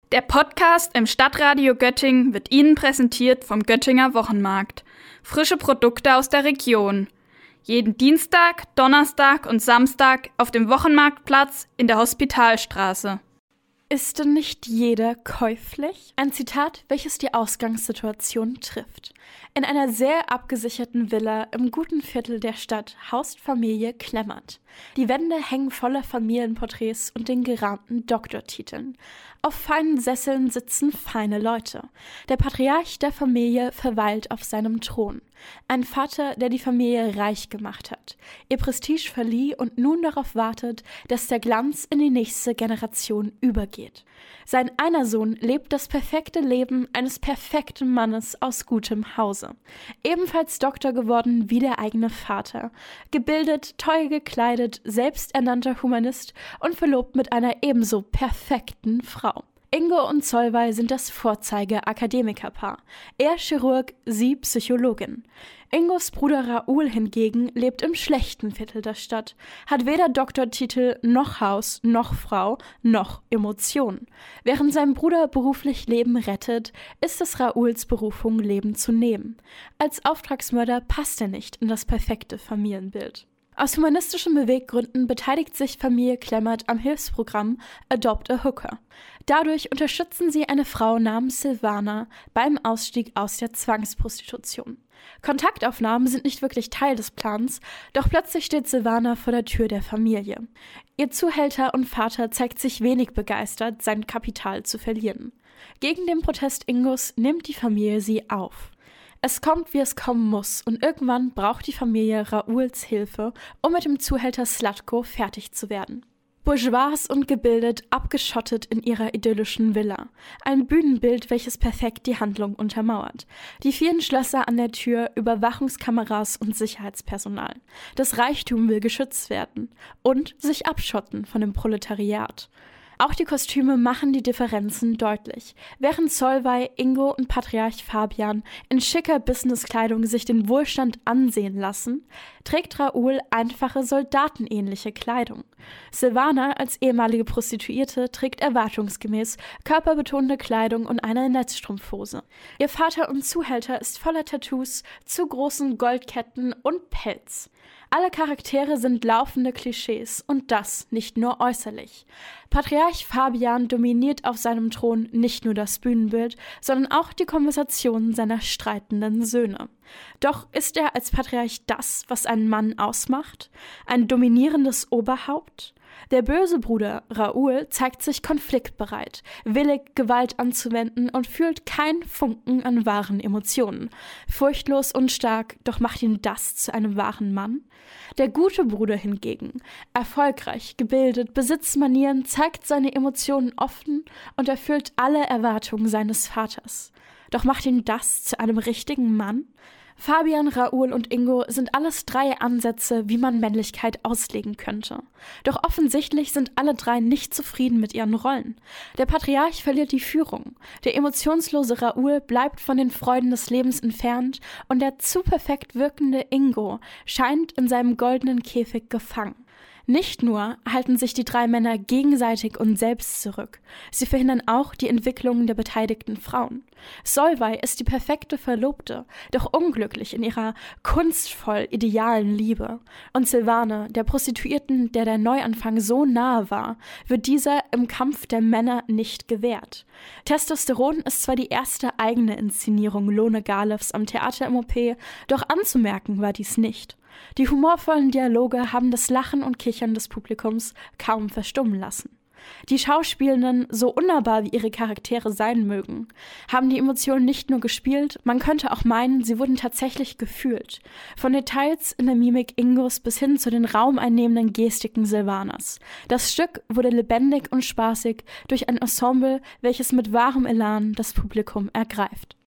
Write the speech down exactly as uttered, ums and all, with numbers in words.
Der Podcast im Stadtradio Göttingen wird Ihnen präsentiert vom Göttinger Wochenmarkt. Frische Produkte aus der Region. Jeden Dienstag, Donnerstag und Samstag auf dem Wochenmarktplatz in der Hospitalstraße. Ist denn nicht jeder käuflich? Ein Zitat, welches die Ausgangssituation trifft. In einer sehr abgesicherten Villa im guten Viertel der Stadt haust Familie Klemmert. Die Wände hängen voller Familienporträts und den gerahmten Doktortiteln. Auf feinen Sesseln sitzen feine Leute. Der Patriarch der Familie verweilt auf seinem Thron. Ein Vater, der die Familie reich gemacht hat, ihr Prestige verlieh und nun darauf wartet, dass der Glanz in die nächste Generation übergeht. Sein einer Sohn lebt das perfekte Leben eines perfekten Mannes aus gutem Hause. Ebenfalls Doktor geworden wie der eigene Vater. Gebildet, teuer gekleidet, selbsternannter Humanist und verlobt mit einer ebenso perfekten Frau. Ingo und Solveig sind das Vorzeige-Akademikerpaar. Er Chirurg, sie Psychologin. Ingos Bruder Raoul hingegen lebt im schlechten Viertel der Stadt, hat weder Doktortitel noch Haus noch Frau noch Emotionen. Während sein Bruder beruflich Leben rettet, ist es Raouls Berufung, Leben zu nehmen. Als Auftragsmörder passt er nicht in das perfekte Familienbild. Aus humanistischen Beweggründen beteiligt sich Familie Klemmert am Hilfsprogramm Adopt a Hooker. Dadurch unterstützen sie eine Frau namens Silvana beim Ausstieg aus der Zwangsprostitution. Kontaktaufnahmen sind nicht wirklich Teil des Plans, doch plötzlich steht Silvana vor der Tür der Familie. Ihr Zuhälter und Vater zeigt sich wenig begeistert, sein Kapital zu verlieren. Gegen den Protest Ingos nimmt die Familie sie auf. Es kommt, wie es kommen muss, und irgendwann braucht die Familie Raouls Hilfe, um mit dem Zuhälter Slatko fertig zu werden. Bourgeois und gebildet, abgeschottet in ihrer idyllischen Villa. Ein Bühnenbild, welches perfekt die Handlung untermauert. Die vielen Schlösser an der Tür, Überwachungskameras und Sicherheitspersonal. Das Reichtum will geschützt werden und sich abschotten von dem Proletariat. Auch die Kostüme machen die Differenzen deutlich. Während Solveig, Ingo und Patriarch Fabian in schicker Businesskleidung sich den Wohlstand ansehen lassen, trägt Raoul einfache soldatenähnliche Kleidung. Silvana als ehemalige Prostituierte trägt erwartungsgemäß körperbetonende Kleidung und eine Netzstrumpfhose. Ihr Vater und Zuhälter ist voller Tattoos, zu großen Goldketten und Pelz. Alle Charaktere sind laufende Klischees und das nicht nur äußerlich. Patriarch Fabian dominiert auf seinem Thron nicht nur das Bühnenbild, sondern auch die Konversationen seiner streitenden Söhne. Doch ist er als Patriarch das, was einen Mann ausmacht? Ein dominierendes Oberhaupt? Der böse Bruder Raoul zeigt sich konfliktbereit, willig, Gewalt anzuwenden und fühlt keinen Funken an wahren Emotionen. Furchtlos und stark, doch macht ihn das zu einem wahren Mann? Der gute Bruder hingegen, erfolgreich, gebildet, besitzt Manieren, zeigt seine Emotionen offen und erfüllt alle Erwartungen seines Vaters. Doch macht ihn das zu einem richtigen Mann? Fabian, Raoul und Ingo sind alles drei Ansätze, wie man Männlichkeit auslegen könnte. Doch offensichtlich sind alle drei nicht zufrieden mit ihren Rollen. Der Patriarch verliert die Führung, der emotionslose Raoul bleibt von den Freuden des Lebens entfernt und der zu perfekt wirkende Ingo scheint in seinem goldenen Käfig gefangen. Nicht nur halten sich die drei Männer gegenseitig und selbst zurück, sie verhindern auch die Entwicklung der beteiligten Frauen. Solveig ist die perfekte Verlobte, doch unglücklich in ihrer kunstvoll idealen Liebe. Und Silvana, der Prostituierten, der der Neuanfang so nahe war, wird dieser im Kampf der Männer nicht gewährt. Testosteron ist zwar die erste eigene Inszenierung Lone Garlefs am Theater M O P, doch anzumerken war dies nicht. Die humorvollen Dialoge haben das Lachen und Kichern des Publikums kaum verstummen lassen. Die Schauspielenden, so unnahbar wie ihre Charaktere sein mögen, haben die Emotionen nicht nur gespielt, man könnte auch meinen, sie wurden tatsächlich gefühlt. Von Details in der Mimik Ingos bis hin zu den raumeinnehmenden Gestiken Silvanas. Das Stück wurde lebendig und spaßig durch ein Ensemble, welches mit wahrem Elan das Publikum ergreift.